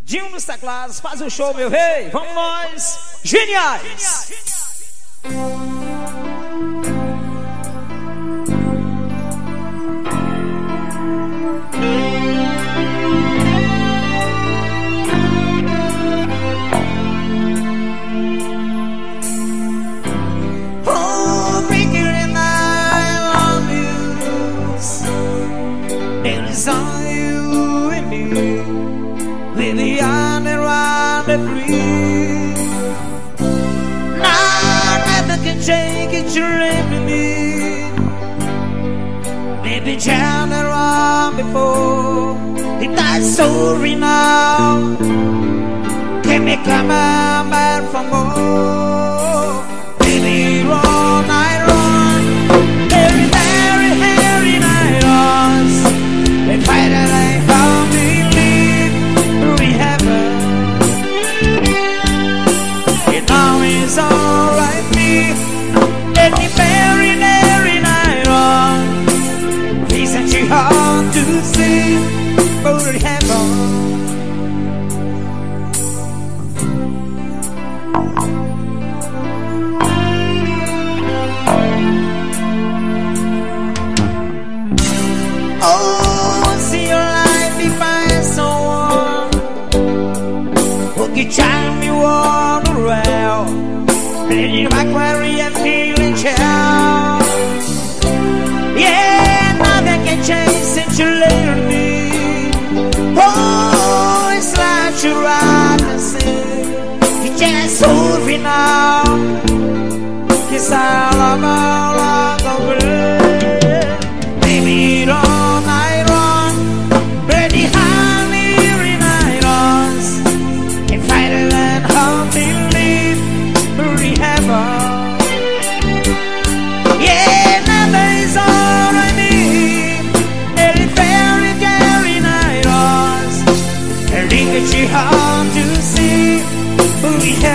Dinho dos teclados, faz o show, meu rei. Vamos nós, geniais. Oh, making and I love you. There is only you and me. With the on and round and free. Now nothing can take it, you're in me. Maybe down and round before. If that's sorry now, can me come back for more? Baby, all night long, very, very, very night long. They fight it like how believe we heaven. It now is alright, me. Any very, very night long. Isn't she hard to see? Go to heaven. Oh, see your life if I someone who can time you all around, bleeding back where I'm feeling child. Yeah, nothing can change since you later me. Oh, it's like you're right to say you just hold me now. It's all about long over. Baby, all night long, ready, honey, every night on. And fight it and help me live, heaven. Yeah, nothing is all I need. Every very, very night on. And think that you hard to see, we have.